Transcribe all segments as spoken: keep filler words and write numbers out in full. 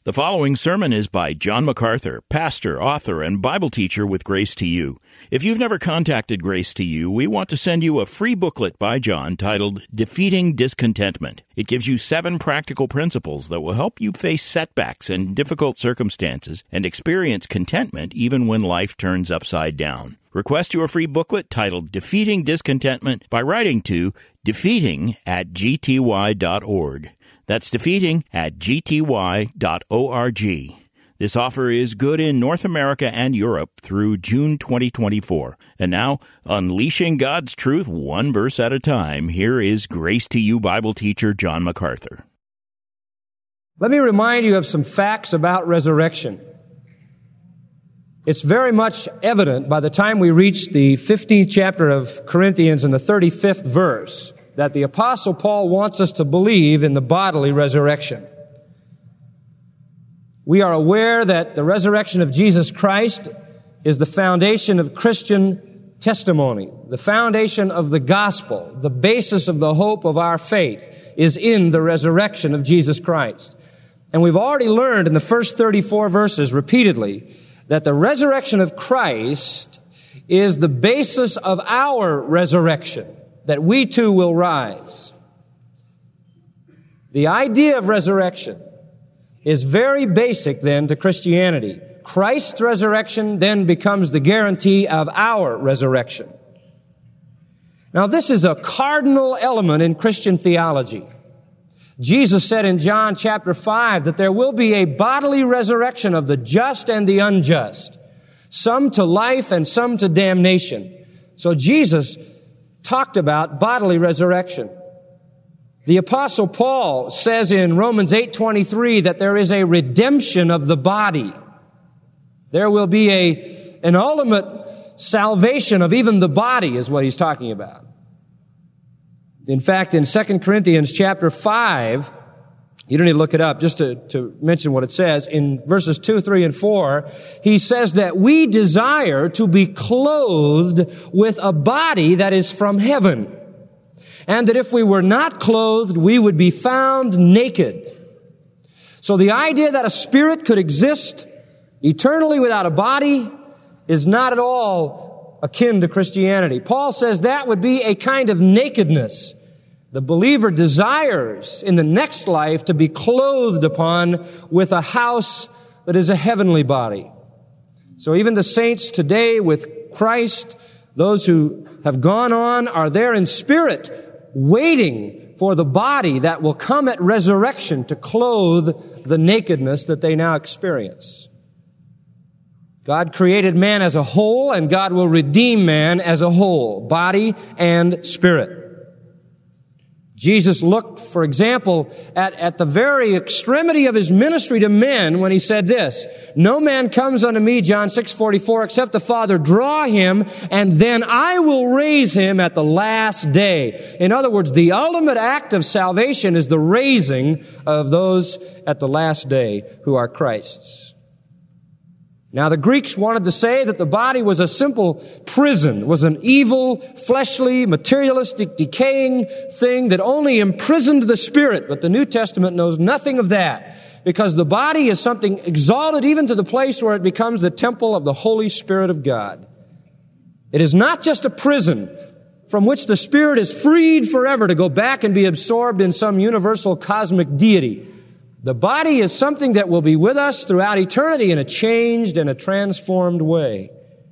The following sermon is by John MacArthur, pastor, author, and Bible teacher with Grace to You. If you've never contacted Grace to You, we want to send you a free booklet by John titled Defeating Discontentment. It gives you seven practical principles that will help you face setbacks and difficult circumstances and experience contentment even when life turns upside down. Request your free booklet titled Defeating Discontentment by writing to defeating at g t y dot org. That's defeating at g t y dot org. This offer is good in North America and Europe through June twenty twenty-four. And now, unleashing God's truth one verse at a time, here is Grace to You Bible teacher John MacArthur. Let me remind you of some facts about resurrection. It's very much evident by the time we reach the fifteenth chapter of Corinthians and the thirty-fifth verse that the Apostle Paul wants us to believe in the bodily resurrection. We are aware that the resurrection of Jesus Christ is the foundation of Christian testimony, the foundation of the gospel, the basis of the hope of our faith is in the resurrection of Jesus Christ. And we've already learned in the first thirty-four verses repeatedly that the resurrection of Christ is the basis of our resurrection, that we too will rise. The idea of resurrection is very basic then to Christianity. Christ's resurrection then becomes the guarantee of our resurrection. Now this is a cardinal element in Christian theology. Jesus said in John chapter five that there will be a bodily resurrection of the just and the unjust, some to life and some to damnation. So Jesus talked about bodily resurrection. The Apostle Paul says in Romans eight twenty-three that there is a redemption of the body. There will be a, an ultimate salvation of even the body is what he's talking about. In fact, in Second Corinthians chapter five, you don't need to look it up, just to, to mention what it says. In verses two, three, and four, he says that we desire to be clothed with a body that is from heaven. And that if we were not clothed, we would be found naked. So the idea that a spirit could exist eternally without a body is not at all akin to Christianity. Paul says that would be a kind of nakedness. The believer desires in the next life to be clothed upon with a house that is a heavenly body. So even the saints today with Christ, those who have gone on, are there in spirit, waiting for the body that will come at resurrection to clothe the nakedness that they now experience. God created man as a whole, and God will redeem man as a whole, body and spirit. Jesus looked, for example, at, at the very extremity of his ministry to men when he said this, "No man comes unto me," John six forty-four, "except the Father draw him, and then I will raise him at the last day." In other words, the ultimate act of salvation is the raising of those at the last day who are Christ's. Now, the Greeks wanted to say that the body was a simple prison, was an evil, fleshly, materialistic, decaying thing that only imprisoned the spirit. But the New Testament knows nothing of that, because the body is something exalted even to the place where it becomes the temple of the Holy Spirit of God. It is not just a prison from which the spirit is freed forever to go back and be absorbed in some universal cosmic deity. The body is something that will be with us throughout eternity in a changed and a transformed way.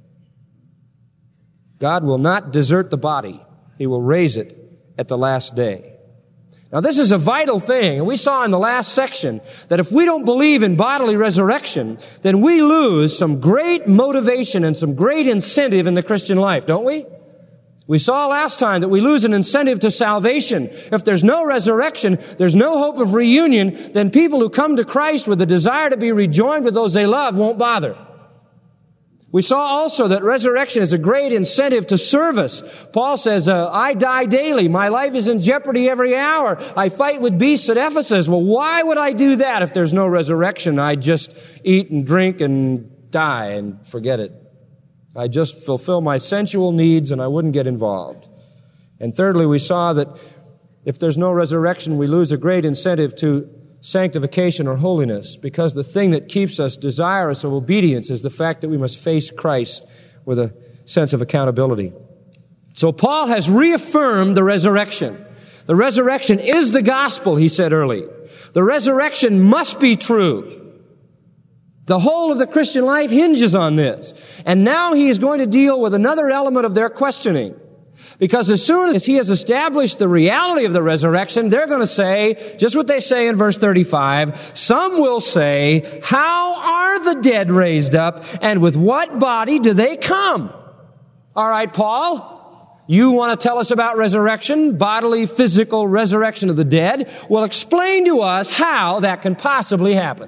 God will not desert the body. He will raise it at the last day. Now, this is a vital thing, and we saw in the last section that if we don't believe in bodily resurrection, then we lose some great motivation and some great incentive in the Christian life, don't we? We saw last time that we lose an incentive to salvation. If there's no resurrection, there's no hope of reunion, then people who come to Christ with a desire to be rejoined with those they love won't bother. We saw also that resurrection is a great incentive to service. Paul says, uh, I die daily. My life is in jeopardy every hour. I fight with beasts at Ephesus. Well, why would I do that if there's no resurrection? I just eat and drink and die and forget it. I just fulfill my sensual needs and I wouldn't get involved. And thirdly, we saw that if there's no resurrection, we lose a great incentive to sanctification or holiness, because the thing that keeps us desirous of obedience is the fact that we must face Christ with a sense of accountability. So Paul has reaffirmed the resurrection. The resurrection is the gospel, he said earlier. The resurrection must be true. The whole of the Christian life hinges on this. And now he is going to deal with another element of their questioning. Because as soon as he has established the reality of the resurrection, they're going to say, just what they say in verse thirty-five, some will say, how are the dead raised up, and with what body do they come? All right, Paul, you want to tell us about resurrection, bodily, physical resurrection of the dead? Well, explain to us how that can possibly happen.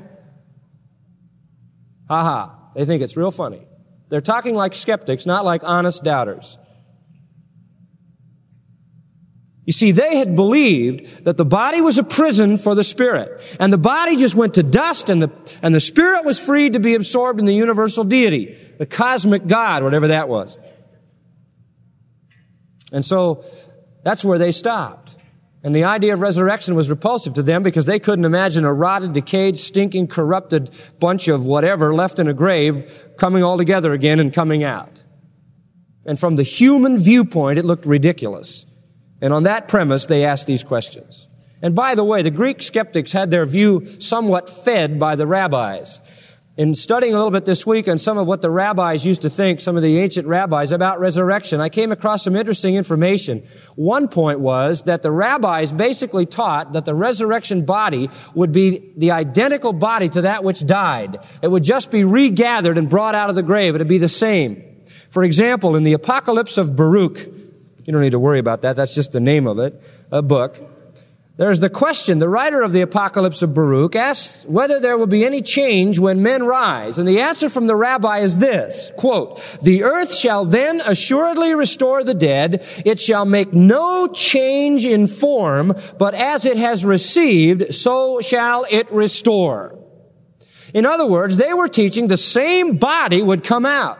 Ha ha. They think it's real funny. They're talking like skeptics, not like honest doubters. You see, they had believed that the body was a prison for the spirit, and the body just went to dust, and the, and the spirit was freed to be absorbed in the universal deity, the cosmic God, whatever that was. And so that's where they stopped. And the idea of resurrection was repulsive to them because they couldn't imagine a rotted, decayed, stinking, corrupted bunch of whatever left in a grave coming all together again and coming out. And from the human viewpoint, it looked ridiculous. And on that premise, they asked these questions. And by the way, the Greek skeptics had their view somewhat fed by the rabbis. In studying a little bit this week on some of what the rabbis used to think, some of the ancient rabbis about resurrection, I came across some interesting information. One point was that the rabbis basically taught that the resurrection body would be the identical body to that which died. It would just be regathered and brought out of the grave. It would be the same. For example, in the Apocalypse of Baruch, you don't need to worry about that, that's just the name of it, a book. There's the question, the writer of the Apocalypse of Baruch asks whether there will be any change when men rise. And the answer from the rabbi is this, quote, the earth shall then assuredly restore the dead. It shall make no change in form, but as it has received, so shall it restore. In other words, they were teaching the same body would come out.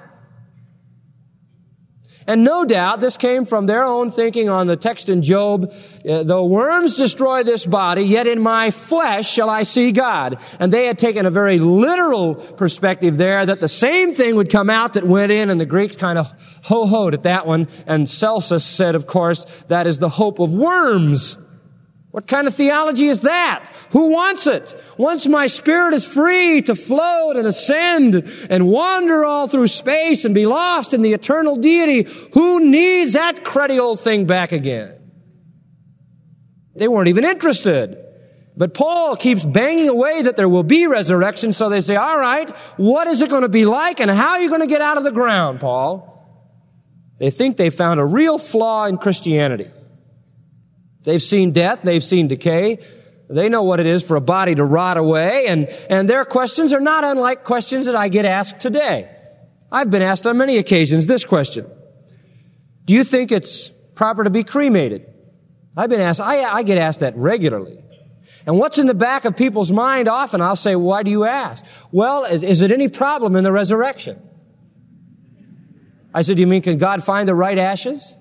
And no doubt this came from their own thinking on the text in Job, uh, though worms destroy this body, yet in my flesh shall I see God. And they had taken a very literal perspective there that the same thing would come out that went in, and the Greeks kind of ho-hoed at that one. And Celsus said, of course, that is the hope of worms. What kind of theology is that? Who wants it? Once my spirit is free to float and ascend and wander all through space and be lost in the eternal deity, who needs that cruddy old thing back again? They weren't even interested. But Paul keeps banging away that there will be resurrection, so they say, all right, what is it going to be like and how are you going to get out of the ground, Paul? They think they found a real flaw in Christianity. They've seen death, they've seen decay. They know what it is for a body to rot away, and, and their questions are not unlike questions that I get asked today. I've been asked on many occasions this question. Do you think it's proper to be cremated? I've been asked, I, I get asked that regularly. And what's in the back of people's mind often, I'll say, why do you ask? Well, is, is it any problem in the resurrection? I said, do you mean can God find the right ashes?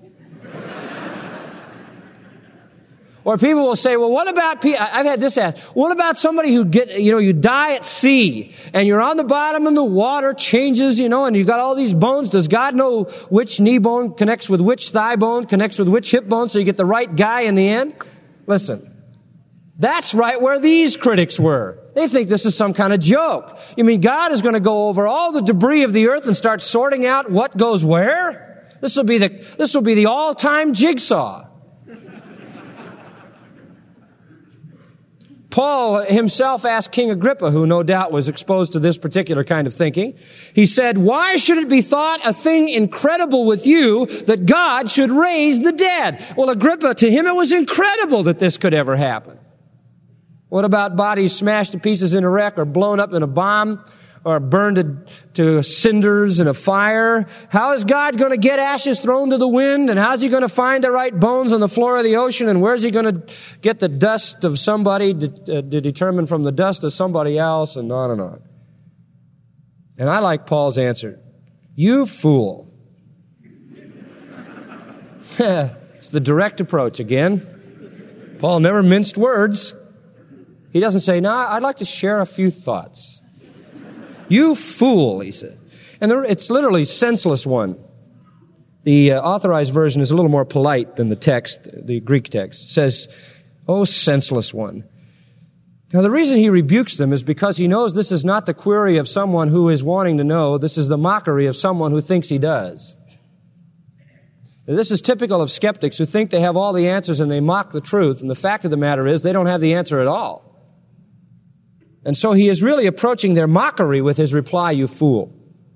Or people will say, well, what about, pe-? I've had this asked, what about somebody who get, you know, you die at sea and you're on the bottom and the water changes, you know, and you've got all these bones. Does God know which knee bone connects with which thigh bone, connects with which hip bone so you get the right guy in the end? Listen, that's right where these critics were. They think this is some kind of joke. You mean God is going to go over all the debris of the earth and start sorting out what goes where? This will be the, this will be the all-time jigsaw. Paul himself asked King Agrippa, who no doubt was exposed to this particular kind of thinking. He said, why should it be thought a thing incredible with you that God should raise the dead? Well, Agrippa, to him it was incredible that this could ever happen. What about bodies smashed to pieces in a wreck or blown up in a bomb or burned to, to cinders in a fire? How is God going to get ashes thrown to the wind? And how's he going to find the right bones on the floor of the ocean? And where's he going to get the dust of somebody to, uh, to determine from the dust of somebody else? And on and on. And I like Paul's answer. You fool. It's the direct approach again. Paul never minced words. He doesn't say, "No, I'd like to share a few thoughts." "You fool," he said. And it's literally senseless one. The uh, authorized version is a little more polite than the text, the Greek text. It says, "Oh, senseless one." Now, the reason he rebukes them is because he knows this is not the query of someone who is wanting to know. This is the mockery of someone who thinks he does. This is typical of skeptics who think they have all the answers and they mock the truth. And the fact of the matter is they don't have the answer at all. And so he is really approaching their mockery with his reply, "You fool."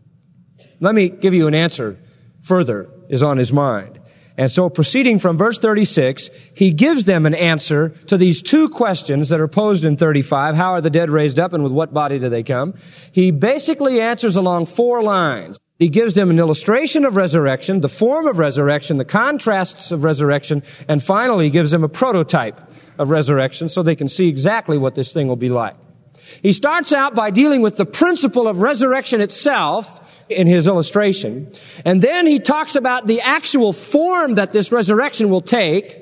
Let me give you an answer further is on his mind. And so proceeding from verse thirty-six, he gives them an answer to these two questions that are posed in thirty-five. How are the dead raised up and with what body do they come? He basically answers along four lines. He gives them an illustration of resurrection, the form of resurrection, the contrasts of resurrection, and finally he gives them a prototype of resurrection so they can see exactly what this thing will be like. He starts out by dealing with the principle of resurrection itself in his illustration. And then he talks about the actual form that this resurrection will take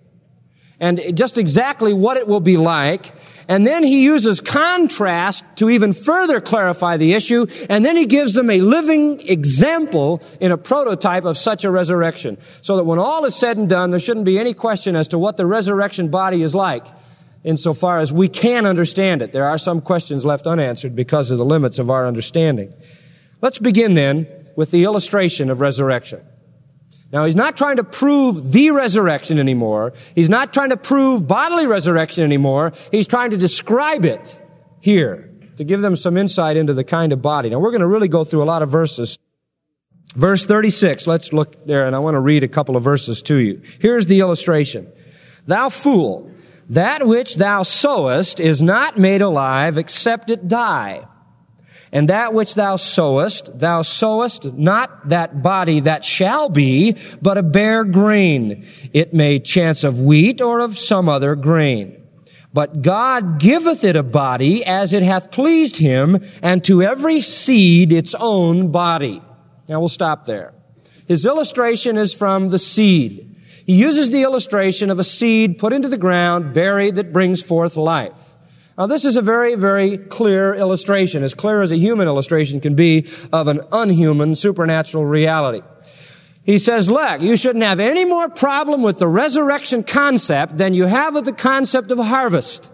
and just exactly what it will be like. And then he uses contrast to even further clarify the issue. And then he gives them a living example in a prototype of such a resurrection. So that when all is said and done, there shouldn't be any question as to what the resurrection body is like insofar as we can understand it. There are some questions left unanswered because of the limits of our understanding. Let's begin then with the illustration of resurrection. Now, he's not trying to prove the resurrection anymore. He's not trying to prove bodily resurrection anymore. He's trying to describe it here to give them some insight into the kind of body. Now, we're going to really go through a lot of verses. Verse thirty-six, let's look there, and I want to read a couple of verses to you. Here's the illustration. "Thou fool, that which thou sowest is not made alive except it die. And that which thou sowest, thou sowest not that body that shall be, but a bare grain. It may chance of wheat or of some other grain. But God giveth it a body as it hath pleased him, and to every seed its own body." Now we'll stop there. His illustration is from the seed. He uses the illustration of a seed put into the ground, buried, that brings forth life. Now, this is a very, very clear illustration, as clear as a human illustration can be of an unhuman supernatural reality. He says, look, you shouldn't have any more problem with the resurrection concept than you have with the concept of harvest.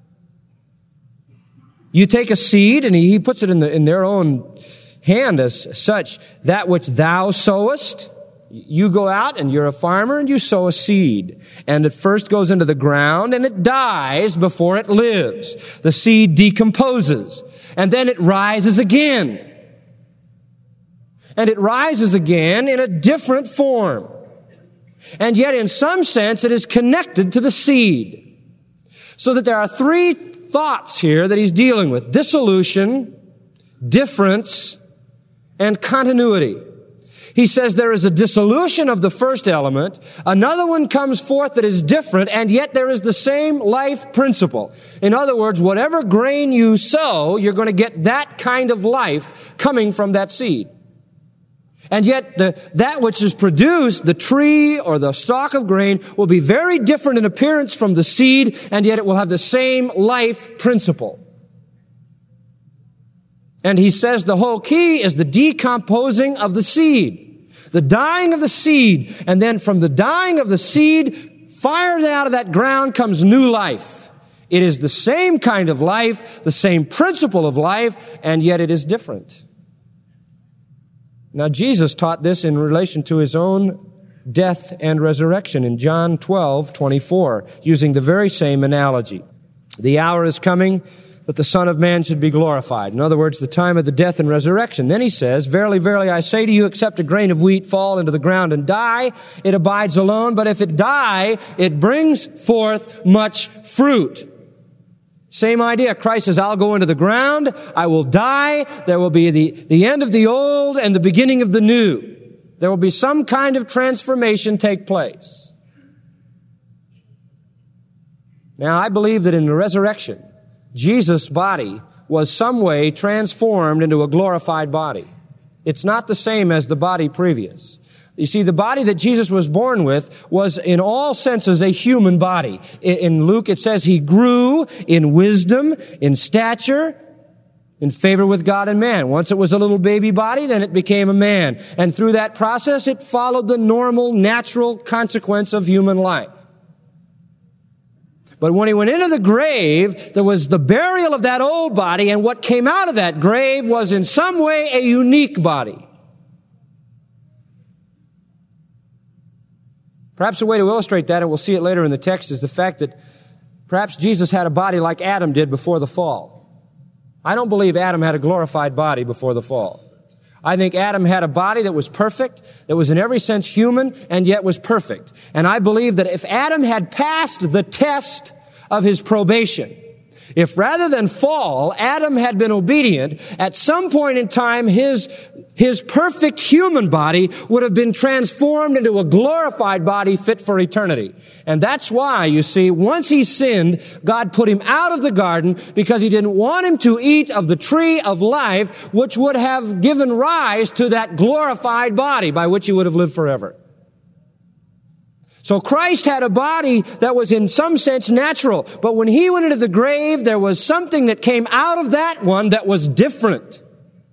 You take a seed, and he, he puts it in, the, in their own hand as such, that which thou sowest. You go out and you're a farmer and you sow a seed. And it first goes into the ground and it dies before it lives. The seed decomposes. And then it rises again. And it rises again in a different form. And yet in some sense it is connected to the seed. So that there are three thoughts here that he's dealing with. Dissolution, difference, and continuity. He says there is a dissolution of the first element. Another one comes forth that is different, and yet there is the same life principle. In other words, whatever grain you sow, you're going to get that kind of life coming from that seed. And yet the, that which is produced, the tree or the stalk of grain, will be very different in appearance from the seed, and yet it will have the same life principle. And he says the whole key is the decomposing of the seed, the dying of the seed, and then from the dying of the seed, fired out of that ground comes new life. It is the same kind of life, the same principle of life, and yet it is different. Now, Jesus taught this in relation to his own death and resurrection in John twelve twenty-four, using the very same analogy. The hour is coming that the Son of Man should be glorified. In other words, the time of the death and resurrection. Then he says, verily, verily, I say to you, except a grain of wheat fall into the ground and die, it abides alone. But if it die, it brings forth much fruit. Same idea. Christ says, I'll go into the ground, I will die, there will be the, the end of the old and the beginning of the new. There will be some kind of transformation take place. Now, I believe that in the resurrection, Jesus' body was some way transformed into a glorified body. It's not the same as the body previous. You see, the body that Jesus was born with was in all senses a human body. In Luke it says he grew in wisdom, in stature, in favor with God and man. Once it was a little baby body, then it became a man. And through that process, it followed the normal, natural consequence of human life. But when he went into the grave, there was the burial of that old body, and what came out of that grave was in some way a unique body. Perhaps a way to illustrate that, and we'll see it later in the text, is the fact that perhaps Jesus had a body like Adam did before the fall. I don't believe Adam had a glorified body before the fall. I think Adam had a body that was perfect, that was in every sense human, and yet was perfect. And I believe that if Adam had passed the test of his probation, if rather than fall, Adam had been obedient, at some point in time, his, his perfect human body would have been transformed into a glorified body fit for eternity. And that's why, you see, once he sinned, God put him out of the garden because he didn't want him to eat of the tree of life, which would have given rise to that glorified body by which he would have lived forever. So Christ had a body that was in some sense natural, but when he went into the grave, there was something that came out of that one that was different.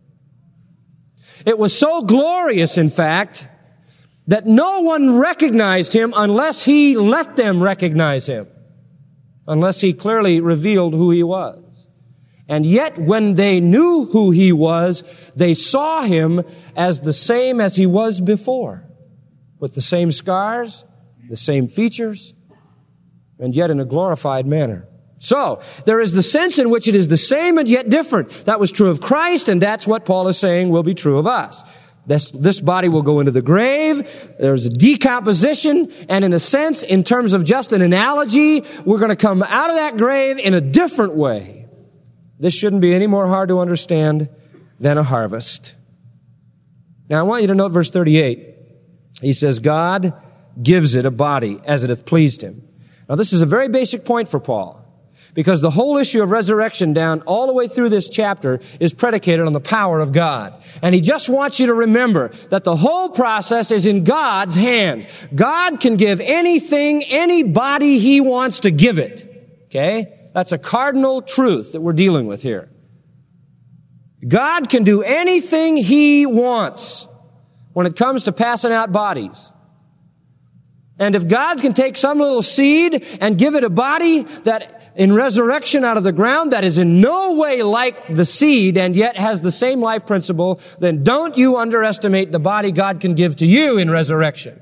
It was so glorious, in fact, that no one recognized him unless he let them recognize him, unless he clearly revealed who he was. And yet, when they knew who he was, they saw him as the same as he was before, with the same scars, the same features, and yet in a glorified manner. So, there is the sense in which it is the same and yet different. That was true of Christ, and that's what Paul is saying will be true of us. This, this body will go into the grave. There's a decomposition, and in a sense, in terms of just an analogy, we're going to come out of that grave in a different way. This shouldn't be any more hard to understand than a harvest. Now, I want you to note verse thirty-eight. He says, God gives it a body as it hath pleased him. Now, this is a very basic point for Paul, because the whole issue of resurrection down all the way through this chapter is predicated on the power of God. And he just wants you to remember that the whole process is in God's hands. God can give anything, anybody he wants to give it. Okay? That's a cardinal truth that we're dealing with here. God can do anything he wants when it comes to passing out bodies. And if God can take some little seed and give it a body that in resurrection out of the ground that is in no way like the seed and yet has the same life principle, then don't you underestimate the body God can give to you in resurrection.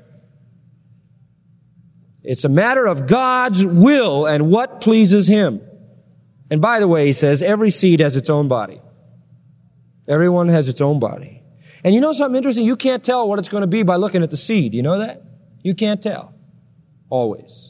It's a matter of God's will and what pleases him. And by the way, he says, every seed has its own body. Everyone has its own body. And you know something interesting? You can't tell what it's going to be by looking at the seed. You know that? You can't tell. Always.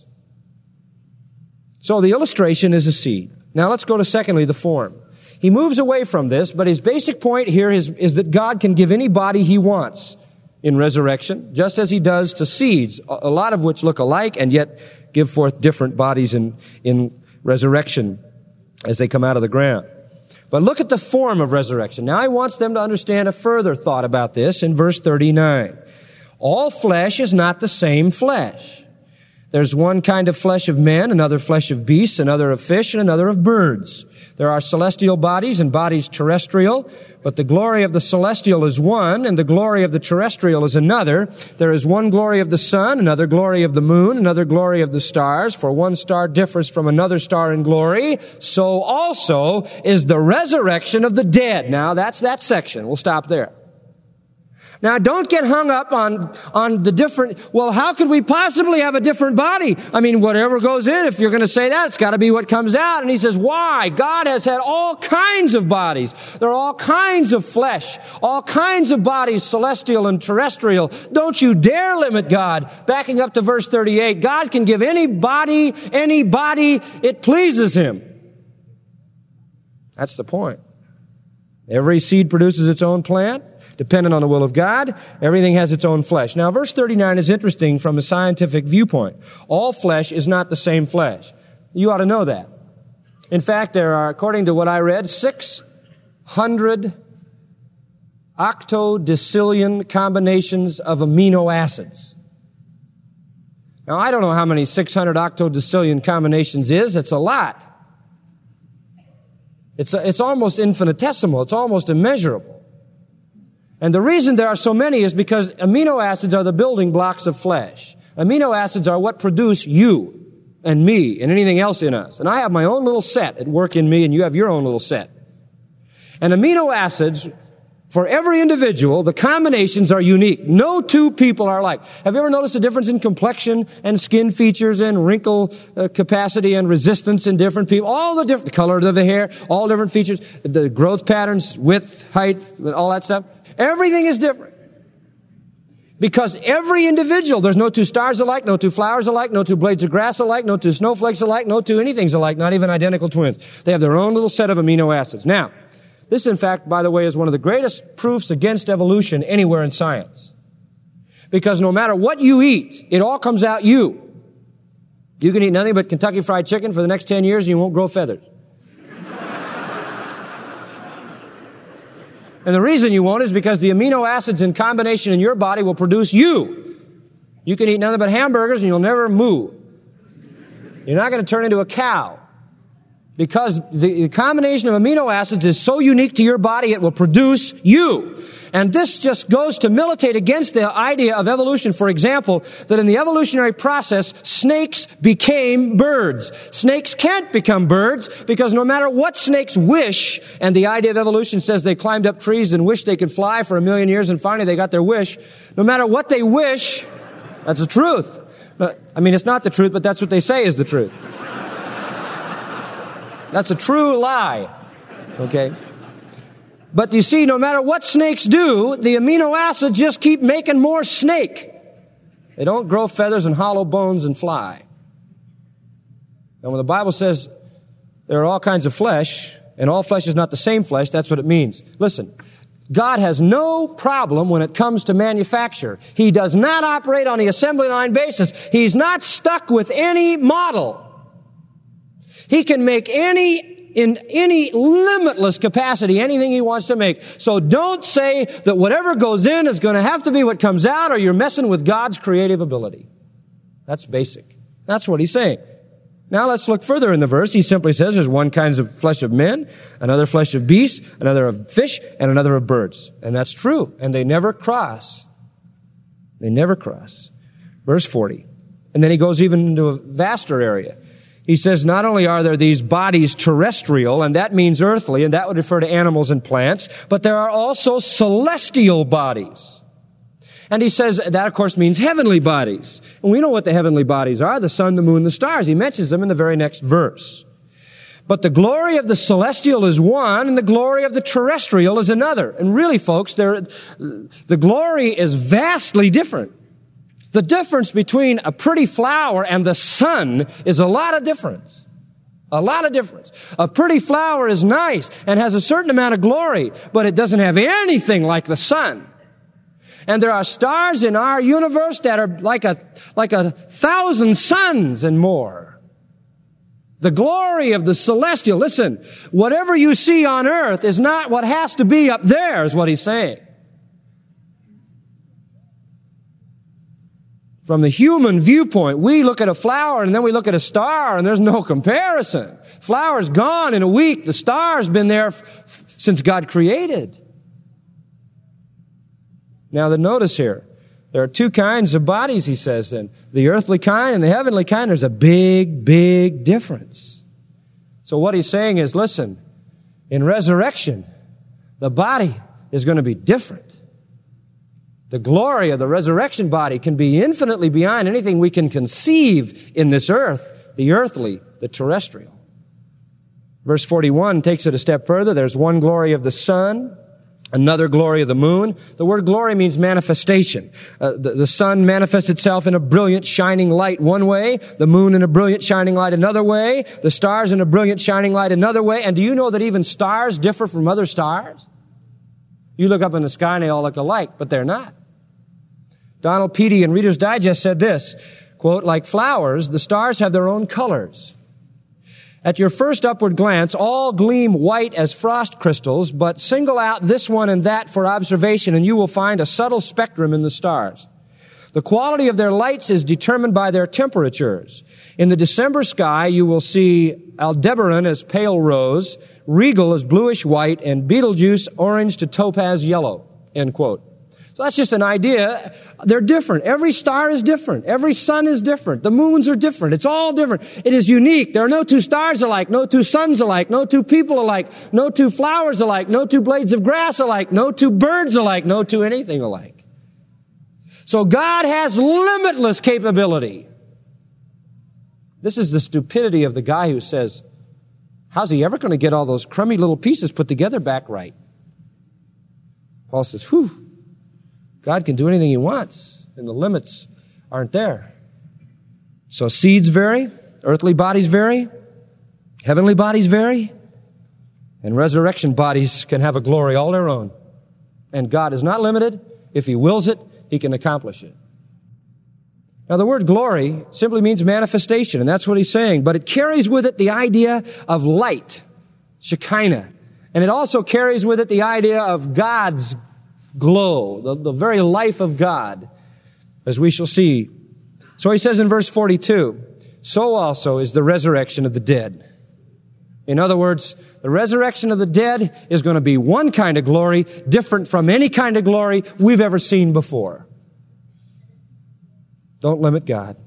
So the illustration is a seed. Now let's go to secondly, the form. He moves away from this, but his basic point here is, is that God can give any body he wants in resurrection, just as he does to seeds, a lot of which look alike and yet give forth different bodies in, in resurrection as they come out of the ground. But look at the form of resurrection. Now he wants them to understand a further thought about this in verse thirty-nine. All flesh is not the same flesh. There's one kind of flesh of men, another flesh of beasts, another of fish, and another of birds. There are celestial bodies and bodies terrestrial, but the glory of the celestial is one, and the glory of the terrestrial is another. There is one glory of the sun, another glory of the moon, another glory of the stars, for one star differs from another star in glory. So also is the resurrection of the dead. Now, that's that section. We'll stop there. Now, don't get hung up on, on the different, well, how could we possibly have a different body? I mean, whatever goes in, if you're going to say that, it's got to be what comes out. And he says, why? God has had all kinds of bodies. There are all kinds of flesh, all kinds of bodies, celestial and terrestrial. Don't you dare limit God. Backing up to verse thirty-eight, God can give any body, any body it pleases him. That's the point. Every seed produces its own plant. Dependent on the will of God, everything has its own flesh. Now, verse thirty-nine is interesting from a scientific viewpoint. All flesh is not the same flesh. You ought to know that. In fact, there are, according to what I read, six hundred octodecillion combinations of amino acids. Now, I don't know how many six hundred octodecillion combinations is. It's a lot. It's, a, it's almost infinitesimal. It's almost immeasurable. And the reason there are so many is because amino acids are the building blocks of flesh. Amino acids are what produce you and me and anything else in us. And I have my own little set at work in me, and you have your own little set. And amino acids, for every individual, the combinations are unique. No two people are alike. Have you ever noticed a difference in complexion and skin features and wrinkle uh, capacity and resistance in different people? All the different, the color of the hair, all different features, the growth patterns, width, height, all that stuff. Everything is different. Because every individual, there's no two stars alike, no two flowers alike, no two blades of grass alike, no two snowflakes alike, no two anythings alike, not even identical twins. They have their own little set of amino acids. Now, this, in fact, by the way, is one of the greatest proofs against evolution anywhere in science. Because no matter what you eat, it all comes out you. You can eat nothing but Kentucky Fried Chicken for the next ten years and you won't grow feathers. And the reason you won't is because the amino acids in combination in your body will produce you. You can eat nothing but hamburgers and you'll never moo. You're not going to turn into a cow. Because the combination of amino acids is so unique to your body, it will produce you. And this just goes to militate against the idea of evolution. For example, that in the evolutionary process, snakes became birds. Snakes can't become birds because no matter what snakes wish, and the idea of evolution says they climbed up trees and wished they could fly for a million years and finally they got their wish. No matter what they wish, that's the truth. I mean, it's not the truth, but that's what they say is the truth. That's a true lie. Okay? But you see, no matter what snakes do, the amino acids just keep making more snake. They don't grow feathers and hollow bones and fly. And when the Bible says there are all kinds of flesh, and all flesh is not the same flesh, that's what it means. Listen, God has no problem when it comes to manufacture. He does not operate on the assembly line basis. He's not stuck with any model. He can make any, in any limitless capacity, anything he wants to make. So don't say that whatever goes in is going to have to be what comes out, or you're messing with God's creative ability. That's basic. That's what he's saying. Now let's look further in the verse. He simply says there's one kind of flesh of men, another flesh of beasts, another of fish, and another of birds. And that's true. And they never cross. They never cross. Verse forty. And then he goes even into a vaster area. He says not only are there these bodies terrestrial, and that means earthly, and that would refer to animals and plants, but there are also celestial bodies. And he says that, of course, means heavenly bodies. And we know what the heavenly bodies are, the sun, the moon, the stars. He mentions them in the very next verse. But the glory of the celestial is one, and the glory of the terrestrial is another. And really, folks, there, the glory is vastly different. The difference between a pretty flower and the sun is a lot of difference. A lot of difference. A pretty flower is nice and has a certain amount of glory, but it doesn't have anything like the sun. And there are stars in our universe that are like a, like a thousand suns and more. The glory of the celestial. Listen, whatever you see on earth is not what has to be up there, is what he's saying. From the human viewpoint, we look at a flower and then we look at a star and there's no comparison. Flower's gone in a week. The star's been there f- f- since God created. Now, the notice here, there are two kinds of bodies, he says then. The earthly kind and the heavenly kind. There's a big, big difference. So what he's saying is, listen, in resurrection, the body is going to be different. The glory of the resurrection body can be infinitely beyond anything we can conceive in this earth, the earthly, the terrestrial. Verse forty-one takes it a step further. There's one glory of the sun, another glory of the moon. The word glory means manifestation. Uh, the, the sun manifests itself in a brilliant shining light one way, the moon in a brilliant shining light another way, the stars in a brilliant shining light another way. And do you know that even stars differ from other stars? You look up in the sky and they all look alike, but they're not. Donald Petey in Reader's Digest said this, quote, like flowers, the stars have their own colors. At your first upward glance, all gleam white as frost crystals, but single out this one and that for observation, and you will find a subtle spectrum in the stars. The quality of their lights is determined by their temperatures. In the December sky, you will see Aldebaran as pale rose, Regal as bluish white, and Betelgeuse orange to topaz yellow, end quote. So that's just an idea. They're different. Every star is different. Every sun is different. The moons are different. It's all different. It is unique. There are no two stars alike, no two suns alike, no two people alike, no two flowers alike, no two blades of grass alike, no two birds alike, no two anything alike. So God has limitless capability. This is the stupidity of the guy who says, how's he ever going to get all those crummy little pieces put together back right? Paul says, whew. God can do anything he wants, and the limits aren't there. So seeds vary, earthly bodies vary, heavenly bodies vary, and resurrection bodies can have a glory all their own. And God is not limited. If he wills it, he can accomplish it. Now, the word glory simply means manifestation, and that's what he's saying, but it carries with it the idea of light, Shekinah, and it also carries with it the idea of God's glow, the, the very life of God, as we shall see. So he says in verse forty-two, so also is the resurrection of the dead. In other words, the resurrection of the dead is going to be one kind of glory, different from any kind of glory we've ever seen before. Don't limit God.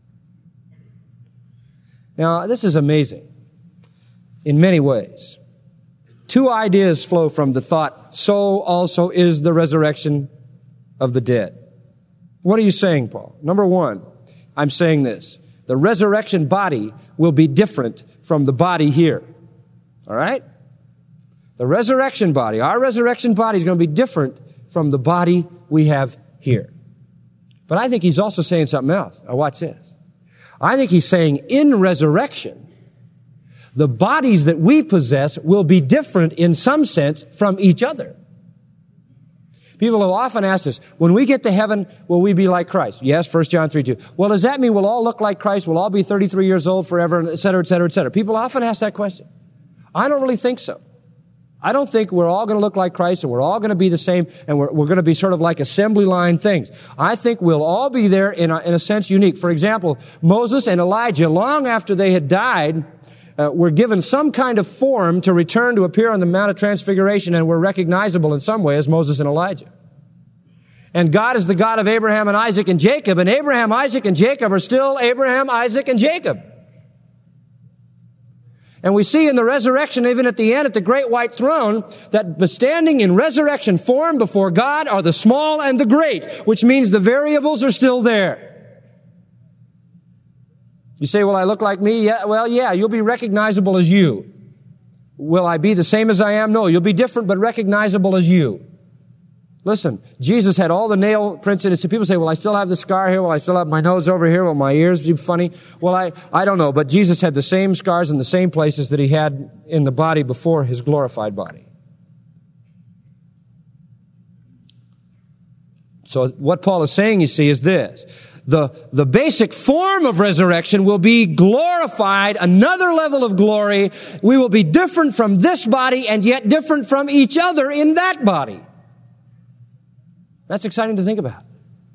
Now, this is amazing in many ways. Two ideas flow from the thought, so also is the resurrection of the dead. What are you saying, Paul? Number one, I'm saying this. The resurrection body will be different from the body here. All right? The resurrection body, our resurrection body is going to be different from the body we have here. But I think he's also saying something else. Now watch this. I think he's saying in resurrection, the bodies that we possess will be different in some sense from each other. People have often asked us, when we get to heaven, will we be like Christ? Yes, First John three two. Well, does that mean we'll all look like Christ? We'll all be thirty-three years old forever, et cetera, et cetera, et cetera. People often ask that question. I don't really think so. I don't think we're all going to look like Christ and we're all going to be the same and we're, we're going to be sort of like assembly line things. I think we'll all be there in a, in a sense unique. For example, Moses and Elijah, long after they had died, Uh, were given some kind of form to return to appear on the Mount of Transfiguration and were recognizable in some way as Moses and Elijah. And God is the God of Abraham and Isaac and Jacob, and Abraham, Isaac, and Jacob are still Abraham, Isaac, and Jacob. And we see in the resurrection, even at the end, at the great white throne, that standing in resurrection form before God are the small and the great, which means the variables are still there. You say, will I look like me? Yeah, well, yeah, you'll be recognizable as you. Will I be the same as I am? No, you'll be different but recognizable as you. Listen, Jesus had all the nail prints in his. People say, well, I still have the scar here. Will I still have my nose over here? Will my ears be funny? Well, I, I don't know, but Jesus had the same scars in the same places that he had in the body before his glorified body. So what Paul is saying, you see, is this. The, the basic form of resurrection will be glorified, another level of glory. We will be different from this body and yet different from each other in that body. That's exciting to think about.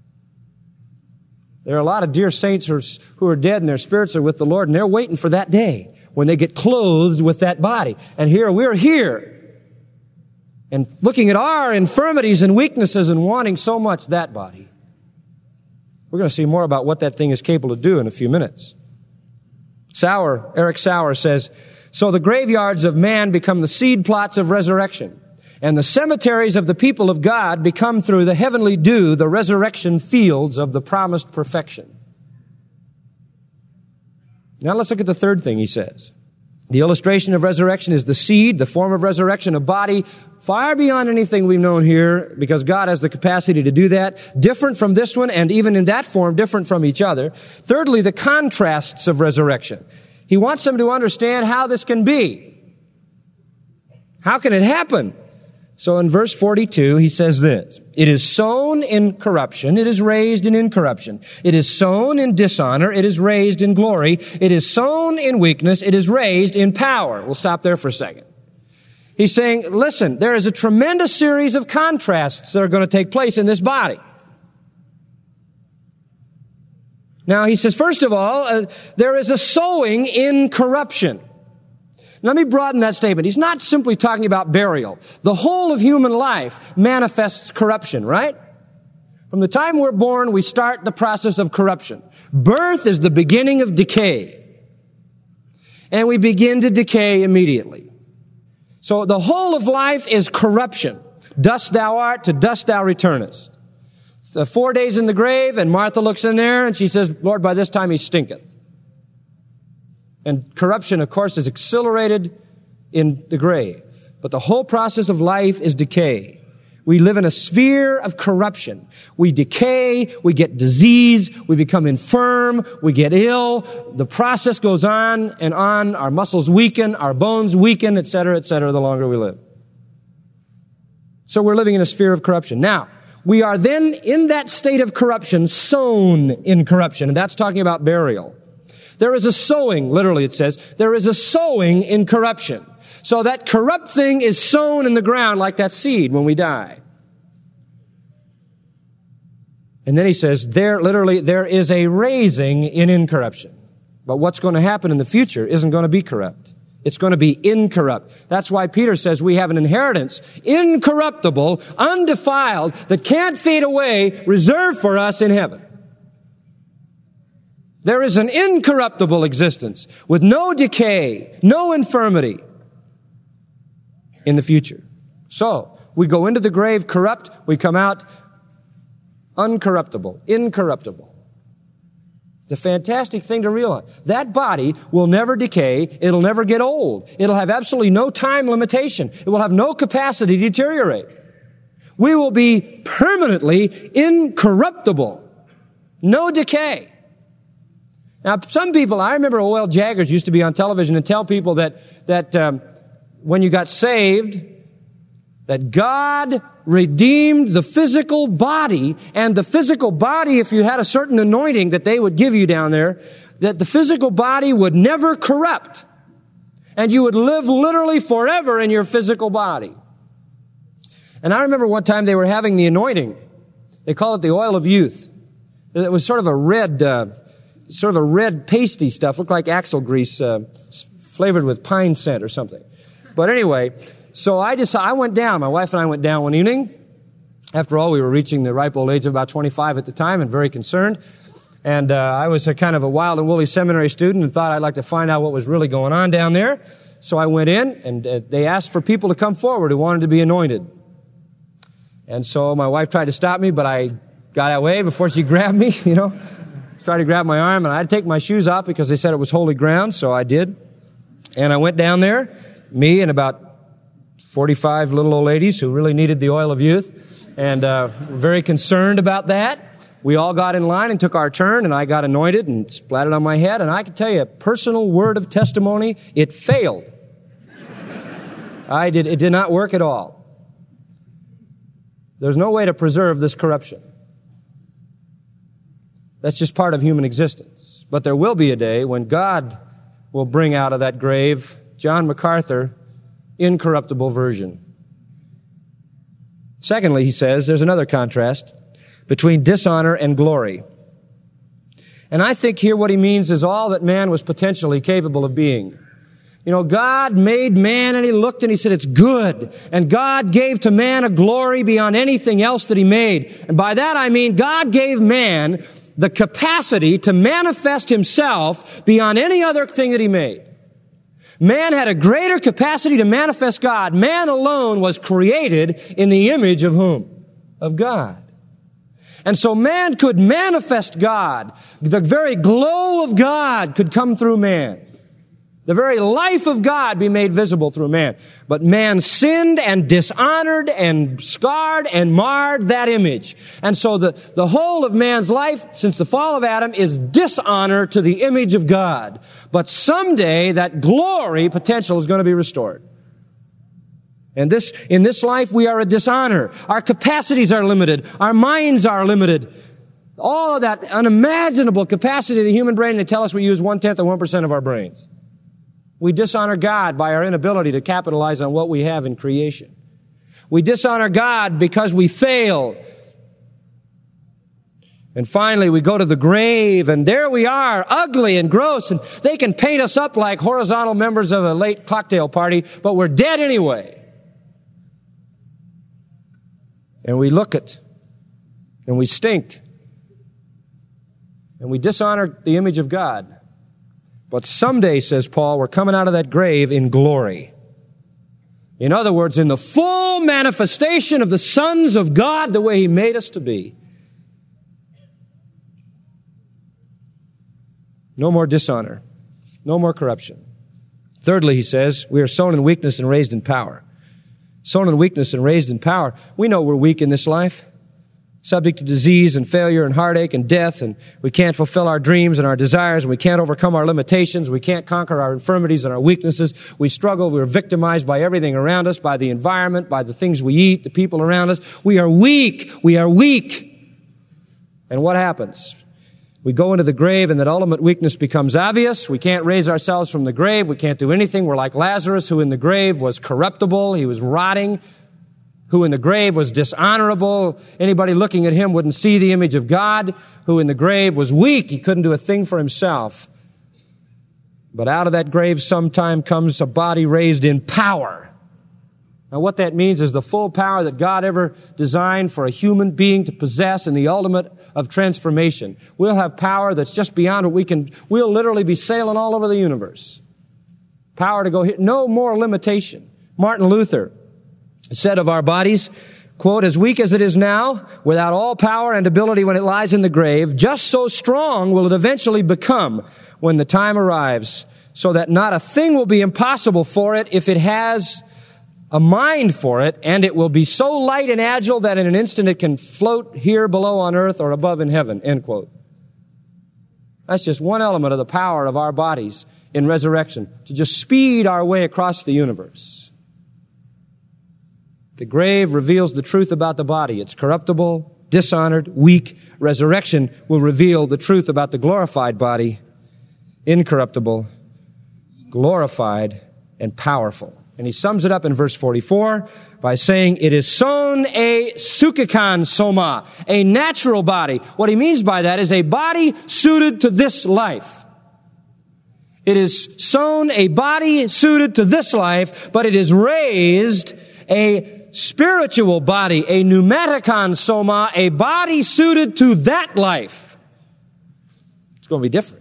There are a lot of dear saints who are, who are dead and their spirits are with the Lord, and they're waiting for that day when they get clothed with that body. And here, we're here and looking at our infirmities and weaknesses and wanting so much that body. We're going to see more about what that thing is capable to do in a few minutes. Sauer, Eric Sauer says, so the graveyards of man become the seed plots of resurrection, and the cemeteries of the people of God become through the heavenly dew the resurrection fields of the promised perfection. Now let's look at the third thing he says. The illustration of resurrection is the seed, the form of resurrection, a body far beyond anything we've known here, because God has the capacity to do that, different from this one, and even in that form, different from each other. Thirdly, the contrasts of resurrection. He wants them to understand how this can be. How can it happen So in verse forty-two, he says this, it is sown in corruption, it is raised in incorruption. It is sown in dishonor, it is raised in glory. It is sown in weakness, it is raised in power. We'll stop there for a second. He's saying, listen, there is a tremendous series of contrasts that are going to take place in this body. Now, he says, first of all, uh, there is a sowing in corruption. Let me broaden that statement. He's not simply talking about burial. The whole of human life manifests corruption, right? From the time we're born, we start the process of corruption. Birth is the beginning of decay. And we begin to decay immediately. So the whole of life is corruption. Dust thou art, to dust thou returnest. So four days in the grave, and Martha looks in there, and she says, Lord, by this time he stinketh. And corruption, of course, is accelerated in the grave. But the whole process of life is decay. We live in a sphere of corruption. We decay, we get disease, we become infirm, we get ill. The process goes on and on. Our muscles weaken, our bones weaken, et cetera, et cetera, the longer we live. So we're living in a sphere of corruption. Now, we are then in that state of corruption, sown in corruption. And that's talking about burial. There is a sowing, literally it says, there is a sowing in corruption. So that corrupt thing is sown in the ground like that seed when we die. And then he says, there, literally, there is a raising in incorruption. But what's going to happen in the future isn't going to be corrupt. It's going to be incorrupt. That's why Peter says we have an inheritance, incorruptible, undefiled, that can't fade away, reserved for us in heaven. There is an incorruptible existence with no decay, no infirmity in the future. So, we go into the grave corrupt, we come out uncorruptible, incorruptible. It's a fantastic thing to realize. That body will never decay, it'll never get old. It'll have absolutely no time limitation. It will have no capacity to deteriorate. We will be permanently incorruptible. No decay. Now, some people, I remember O L Jaggers used to be on television and tell people that, that um, when you got saved, that God redeemed the physical body, and the physical body, if you had a certain anointing that they would give you down there, that the physical body would never corrupt. And you would live literally forever in your physical body. And I remember one time they were having the anointing. They call it the oil of youth. It was sort of a red... Uh, sort of a red pasty stuff, looked like axle grease, uh, flavored with pine scent or something. But anyway, so I just, I went down, my wife and I went down one evening. After all, we were reaching the ripe old age of about twenty-five at the time and very concerned. And uh, I was a kind of a wild and woolly seminary student and thought I'd like to find out what was really going on down there. So I went in, and uh, they asked for people to come forward who wanted to be anointed. And so my wife tried to stop me, but I got away before she grabbed me, you know. Tried to grab my arm, and I had to take my shoes off because they said it was holy ground, so I did. And I went down there, me and about forty-five little old ladies who really needed the oil of youth, and uh, were very concerned about that. We all got in line and took our turn, and I got anointed and splattered on my head, and I can tell you a personal word of testimony, it failed. I did, it did not work at all. There's no way to preserve this corruption. That's just part of human existence. But there will be a day when God will bring out of that grave John MacArthur, incorruptible version. Secondly, he says, there's another contrast between dishonor and glory. And I think here what he means is all that man was potentially capable of being. You know, God made man and he looked and he said, it's good. And God gave to man a glory beyond anything else that he made. And by that I mean God gave man the capacity to manifest himself beyond any other thing that he made. Man had a greater capacity to manifest God. Man alone was created in the image of whom? Of God. And so man could manifest God. The very glow of God could come through man. The very life of God be made visible through man. But man sinned and dishonored and scarred and marred that image. And so the, the whole of man's life since the fall of Adam is dishonor to the image of God. But someday that glory potential is going to be restored. And this, in this life, we are a dishonor. Our capacities are limited. Our minds are limited. All of that unimaginable capacity of the human brain, they tell us we use one-tenth of one percent of our brains. We dishonor God by our inability to capitalize on what we have in creation. We dishonor God because we fail. And finally, we go to the grave, and there we are, ugly and gross, and they can paint us up like horizontal members of a late cocktail party, but we're dead anyway. And we look at, and we stink, and we dishonor the image of God. But someday, says Paul, we're coming out of that grave in glory. In other words, in the full manifestation of the sons of God, the way He made us to be. No more dishonor. No more corruption. Thirdly, he says, we are sown in weakness and raised in power. Sown in weakness and raised in power. We know we're weak in this life. Subject to disease and failure and heartache and death, and we can't fulfill our dreams and our desires, and we can't overcome our limitations, we can't conquer our infirmities and our weaknesses. We struggle, we're victimized by everything around us, by the environment, by the things we eat, the people around us. We are weak. We are weak. And what happens? We go into the grave, and that ultimate weakness becomes obvious. We can't raise ourselves from the grave. We can't do anything. We're like Lazarus, who in the grave was corruptible. He was rotting. Who in the grave was dishonorable. Anybody looking at him wouldn't see the image of God. Who in the grave was weak. He couldn't do a thing for himself. But out of that grave sometime comes a body raised in power. Now what that means is the full power that God ever designed for a human being to possess in the ultimate of transformation. We'll have power that's just beyond what we can. We'll literally be sailing all over the universe. Power to go here. No more limitation. Martin Luther said of our bodies, quote, as weak as it is now, without all power and ability when it lies in the grave, just so strong will it eventually become when the time arrives, so that not a thing will be impossible for it if it has a mind for it, and it will be so light and agile that in an instant it can float here below on earth or above in heaven, end quote. That's just one element of the power of our bodies in resurrection, to just speed our way across the universe. The grave reveals the truth about the body. It's corruptible, dishonored, weak. Resurrection will reveal the truth about the glorified body, incorruptible, glorified, and powerful. And he sums it up in verse forty-four by saying, it is sown a sukikan soma, a natural body. What he means by that is a body suited to this life. It is sown a body suited to this life, but it is raised a spiritual body, a pneumaticon soma, a body suited to that life. It's going to be different.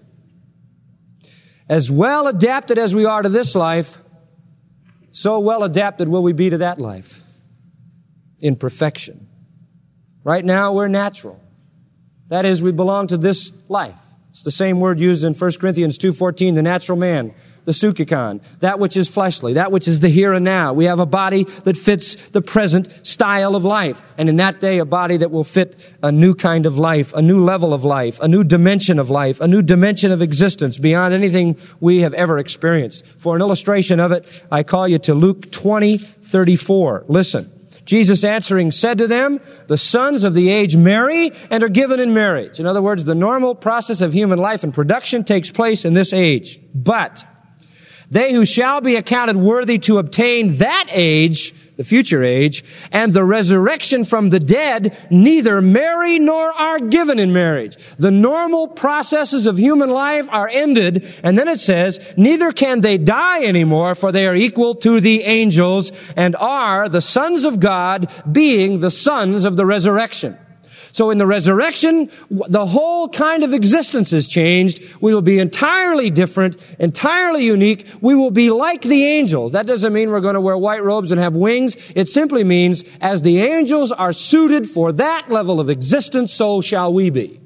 As well adapted as we are to this life, so well adapted will we be to that life in perfection. Right now, we're natural. That is, we belong to this life. It's the same word used in First Corinthians two fourteen, the natural man. The sukikon, that which is fleshly, that which is the here and now. We have a body that fits the present style of life. And in that day, a body that will fit a new kind of life, a new level of life, a new dimension of life, a new dimension of existence beyond anything we have ever experienced. For an illustration of it, I call you to Luke twenty thirty-four. Listen. Jesus answering said to them, the sons of the age marry and are given in marriage. In other words, the normal process of human life and production takes place in this age. But they who shall be accounted worthy to obtain that age, the future age, and the resurrection from the dead, neither marry nor are given in marriage. The normal processes of human life are ended, and then it says, neither can they die anymore, for they are equal to the angels, and are the sons of God, being the sons of the resurrection. So in the resurrection, the whole kind of existence is changed. We will be entirely different, entirely unique. We will be like the angels. That doesn't mean we're going to wear white robes and have wings. It simply means as the angels are suited for that level of existence, so shall we be.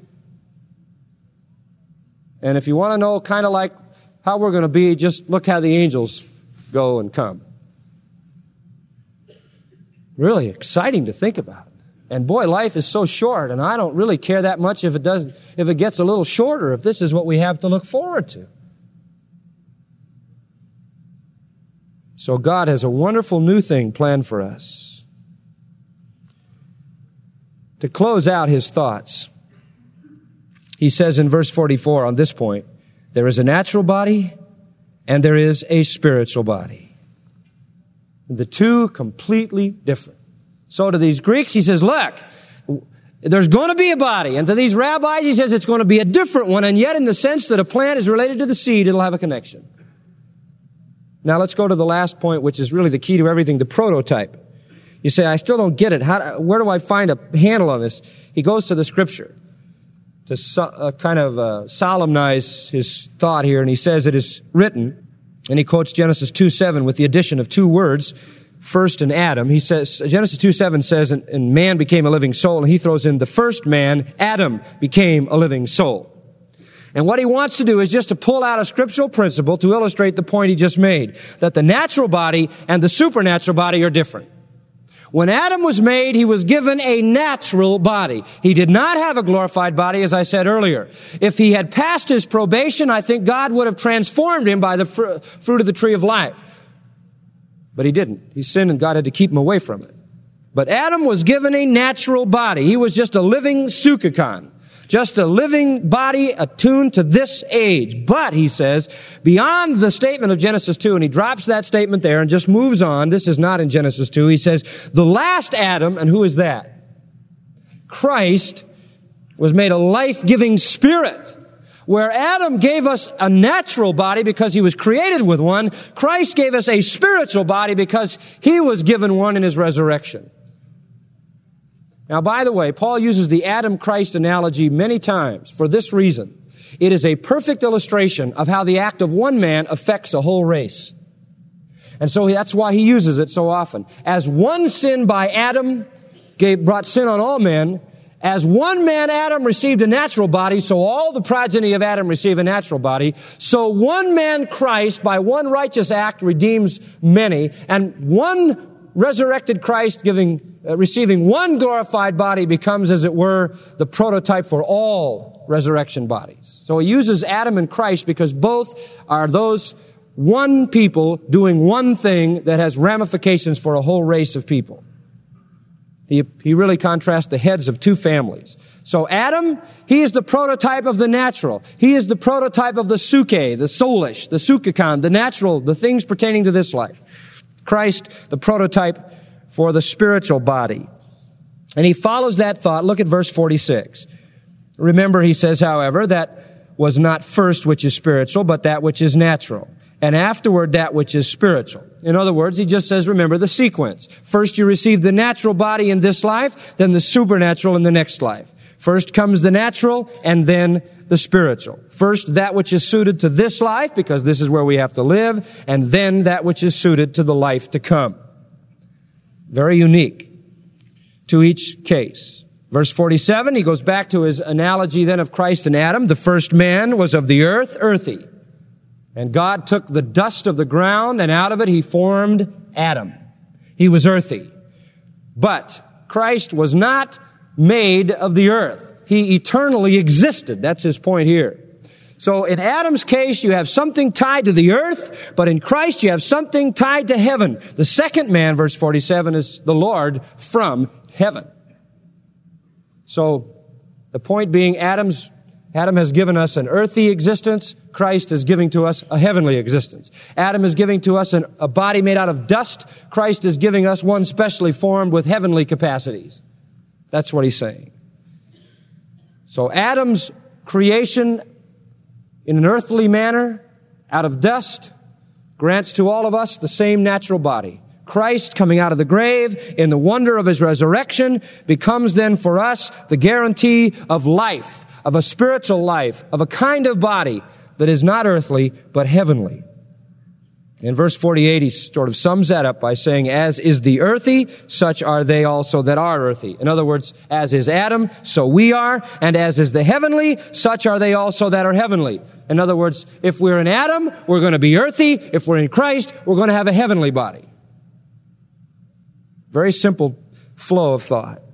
And if you want to know kind of like how we're going to be, just look how the angels go and come. Really exciting to think about. And boy, life is so short, and I don't really care that much if it doesn't, if it gets a little shorter, if this is what we have to look forward to. So God has a wonderful new thing planned for us. To close out his thoughts, he says in verse forty-four on this point, there is a natural body and there is a spiritual body. The two completely different. So to these Greeks, he says, look, there's going to be a body. And to these rabbis, he says it's going to be a different one. And yet in the sense that a plant is related to the seed, it'll have a connection. Now let's go to the last point, which is really the key to everything, the prototype. You say, I still don't get it. How, where do I find a handle on this? He goes to the Scripture to so, uh, kind of uh, solemnize his thought here. And he says it is written, and he quotes Genesis two seven with the addition of two words, first and Adam. He says, Genesis two seven says, and, and man became a living soul. And he throws in the first man, Adam, became a living soul. And what he wants to do is just to pull out a scriptural principle to illustrate the point he just made, that the natural body and the supernatural body are different. When Adam was made, he was given a natural body. He did not have a glorified body, as I said earlier. If he had passed his probation, I think God would have transformed him by the fr- fruit of the tree of life. But he didn't. He sinned and God had to keep him away from it. But Adam was given a natural body. He was just a living sukkakon. Just a living body attuned to this age. But, he says, beyond the statement of Genesis two, and he drops that statement there and just moves on. This is not in Genesis two. He says, the last Adam, and who is that? Christ was made a life-giving spirit. Where Adam gave us a natural body because he was created with one, Christ gave us a spiritual body because he was given one in his resurrection. Now, by the way, Paul uses the Adam-Christ analogy many times for this reason. It is a perfect illustration of how the act of one man affects a whole race. And so that's why he uses it so often. As one sin by Adam gave, brought sin on all men, as one man, Adam, received a natural body, so all the progeny of Adam receive a natural body. So one man, Christ, by one righteous act redeems many, and one resurrected Christ giving Uh, receiving one glorified body becomes, as it were, the prototype for all resurrection bodies. So he uses Adam and Christ because both are those one people doing one thing that has ramifications for a whole race of people. He, he really contrasts the heads of two families. So Adam, he is the prototype of the natural. He is the prototype of the suke, the soulish, the sukkakon, the natural, the things pertaining to this life. Christ, the prototype for the spiritual body. And he follows that thought. Look at verse forty-six. Remember, he says, however, that was not first which is spiritual, but that which is natural. And afterward, that which is spiritual. In other words, he just says, remember the sequence. First you receive the natural body in this life, then the supernatural in the next life. First comes the natural, and then the spiritual. First, that which is suited to this life, because this is where we have to live, and then that which is suited to the life to come. Very unique to each case. Verse forty-seven, he goes back to his analogy then of Christ and Adam. The first man was of the earth, earthy. And God took the dust of the ground, and out of it he formed Adam. He was earthy. But Christ was not made of the earth. He eternally existed. That's his point here. So in Adam's case, you have something tied to the earth, but in Christ you have something tied to heaven. The second man, verse forty-seven, is the Lord from heaven. So the point being, Adam's, Adam has given us an earthly existence. Christ is giving to us a heavenly existence. Adam is giving to us an, a body made out of dust. Christ is giving us one specially formed with heavenly capacities. That's what he's saying. So Adam's creation in an earthly manner, out of dust, grants to all of us the same natural body. Christ, coming out of the grave in the wonder of his resurrection, becomes then for us the guarantee of life, of a spiritual life, of a kind of body that is not earthly, but heavenly. In verse forty-eight, he sort of sums that up by saying, as is the earthy, such are they also that are earthy. In other words, as is Adam, so we are, and as is the heavenly, such are they also that are heavenly. In other words, if we're in Adam, we're going to be earthy. If we're in Christ, we're going to have a heavenly body. Very simple flow of thought.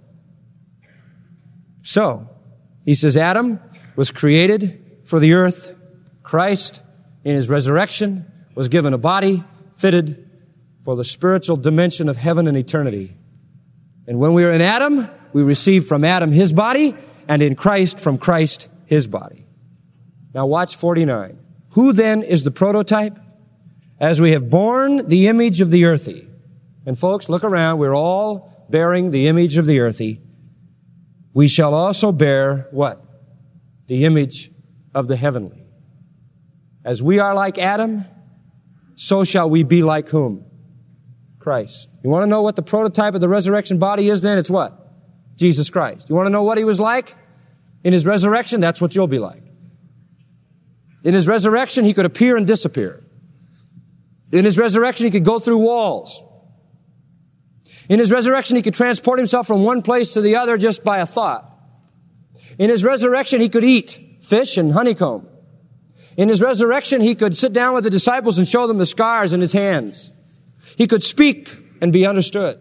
So, he says Adam was created for the earth. Christ, in his resurrection, was given a body fitted for the spiritual dimension of heaven and eternity. And when we are in Adam, we receive from Adam his body, and in Christ from Christ his body. Now watch forty-nine. Who then is the prototype? As we have borne the image of the earthy. And folks, look around. We're all bearing the image of the earthy. We shall also bear what? The image of the heavenly. As we are like Adam, so shall we be like whom? Christ. You want to know what the prototype of the resurrection body is then? It's what? Jesus Christ. You want to know what he was like? In his resurrection, that's what you'll be like. In his resurrection, he could appear and disappear. In his resurrection, he could go through walls. In his resurrection, he could transport himself from one place to the other just by a thought. In his resurrection, he could eat fish and honeycomb. In his resurrection, he could sit down with the disciples and show them the scars in his hands. He could speak and be understood.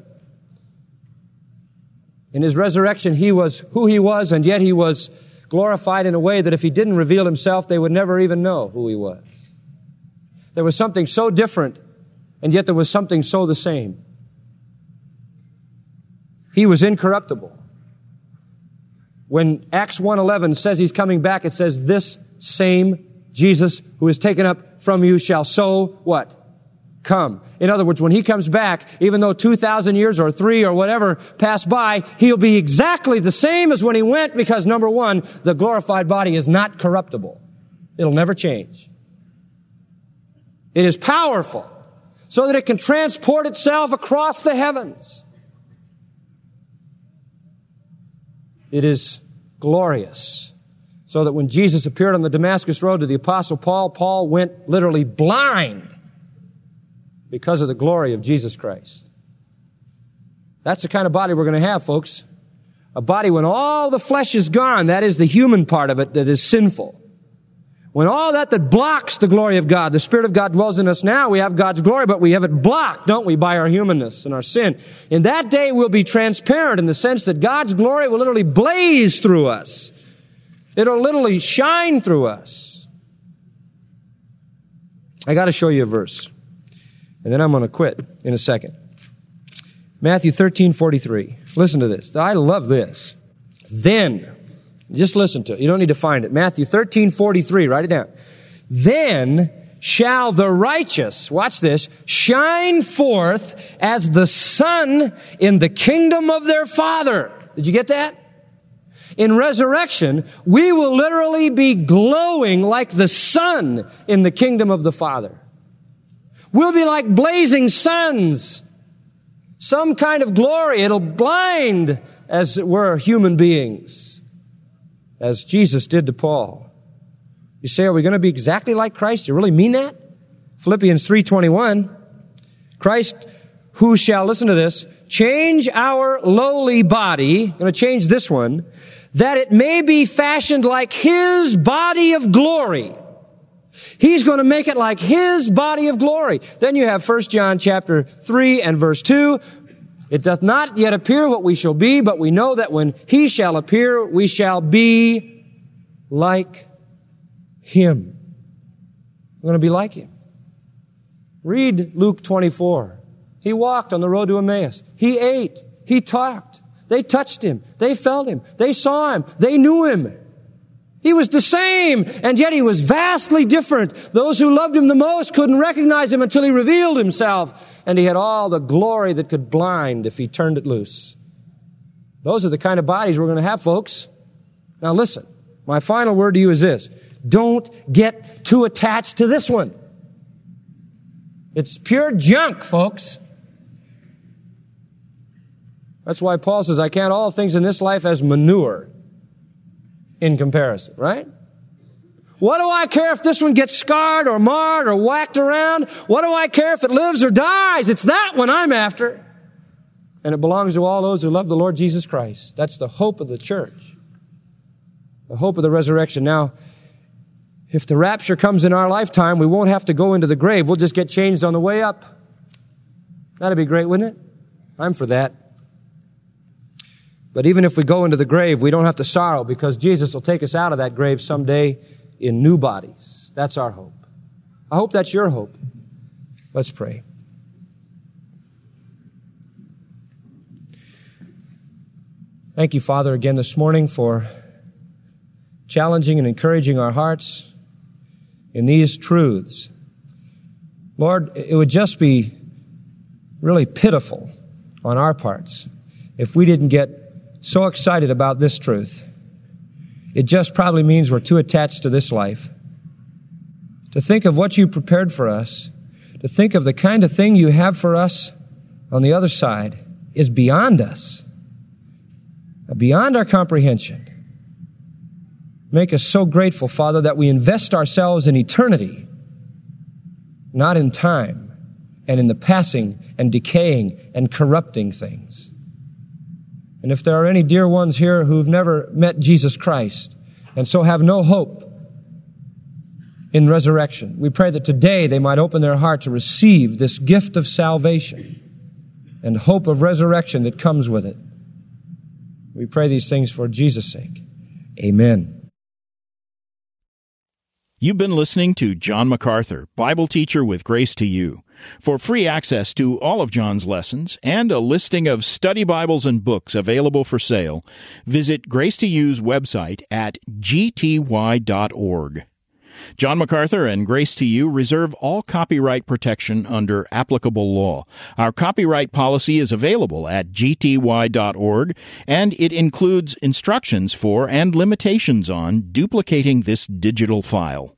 In his resurrection, he was who he was, and yet he was glorified in a way that if he didn't reveal himself, they would never even know who he was. There was something so different, and yet there was something so the same. He was incorruptible. When Acts one eleven says he's coming back, it says, this same Jesus who is taken up from you shall so, what? Come. In other words, when he comes back, even though two thousand years or three or whatever pass by, he'll be exactly the same as when he went because, number one, the glorified body is not corruptible. It'll never change. It is powerful so that it can transport itself across the heavens. It is glorious so that when Jesus appeared on the Damascus Road to the Apostle Paul, Paul went literally blind because of the glory of Jesus Christ. That's the kind of body we're going to have, folks. A body when all the flesh is gone, that is the human part of it that is sinful. When all that that blocks the glory of God, the Spirit of God dwells in us now, we have God's glory, but we have it blocked, don't we, by our humanness and our sin. In that day, we'll be transparent in the sense that God's glory will literally blaze through us. It'll literally shine through us. I got to show you a verse, and then I'm going to quit in a second. Matthew thirteen forty-three. Listen to this. I love this. Then... Just listen to it. You don't need to find it. Matthew thirteen forty-three. Write it down. Then shall the righteous, watch this, shine forth as the sun in the kingdom of their Father. Did you get that? In resurrection, we will literally be glowing like the sun in the kingdom of the Father. We'll be like blazing suns. Some kind of glory. It'll blind, as it were, human beings, as Jesus did to Paul. You say, are we going to be exactly like Christ? You really mean that? Philippians three twenty-one. Christ, who shall, listen to this, change our lowly body, going to change this one, that it may be fashioned like his body of glory. He's going to make it like his body of glory. Then you have First John chapter three and verse two. It doth not yet appear what we shall be, but we know that when he shall appear, we shall be like him. We're going to be like him. Read Luke twenty-four. He walked on the road to Emmaus. He ate. He talked. They touched him. They felt him. They saw him. They knew him. He was the same, and yet he was vastly different. Those who loved him the most couldn't recognize him until he revealed himself, and he had all the glory that could blind if he turned it loose. Those are the kind of bodies we're going to have, folks. Now listen, my final word to you is this. Don't get too attached to this one. It's pure junk, folks. That's why Paul says, I count all things in this life as manure in comparison, right? What do I care if this one gets scarred or marred or whacked around? What do I care if it lives or dies? It's that one I'm after. And it belongs to all those who love the Lord Jesus Christ. That's the hope of the church. The hope of the resurrection. Now, if the rapture comes in our lifetime, we won't have to go into the grave. We'll just get changed on the way up. That'd be great, wouldn't it? I'm for that. But even if we go into the grave, we don't have to sorrow because Jesus will take us out of that grave someday in new bodies. That's our hope. I hope that's your hope. Let's pray. Thank you, Father, again this morning for challenging and encouraging our hearts in these truths. Lord, it would just be really pitiful on our parts if we didn't get so excited about this truth. It just probably means we're too attached to this life. To think of what you prepared for us, to think of the kind of thing you have for us on the other side is beyond us, beyond our comprehension. Make us so grateful, Father, that we invest ourselves in eternity, not in time and in the passing and decaying and corrupting things. And if there are any dear ones here who've never met Jesus Christ and so have no hope in resurrection, we pray that today they might open their heart to receive this gift of salvation and hope of resurrection that comes with it. We pray these things for Jesus' sake. Amen. You've been listening to John MacArthur, Bible teacher with Grace to You. For free access to all of John's lessons and a listing of study Bibles and books available for sale, visit Grace to You's website at g t y dot org. John MacArthur and Grace to You reserve all copyright protection under applicable law. Our copyright policy is available at g t y dot org, and it includes instructions for and limitations on duplicating this digital file.